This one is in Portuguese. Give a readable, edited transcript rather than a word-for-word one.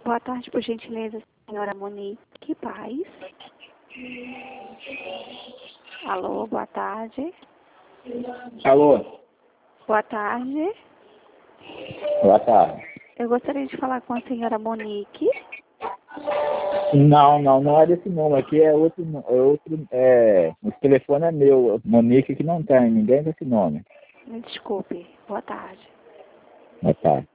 Boa tarde, por gentileza, senhora Monique Paz. Alô, boa tarde. Alô, Boa tarde. boa tarde. Eu gostaria de falar com a senhora Monique. Não é desse número, aqui é outro, esse telefone é meu, Monique, que não tem ninguém desse nome. Me desculpe. Boa tarde. Boa tarde.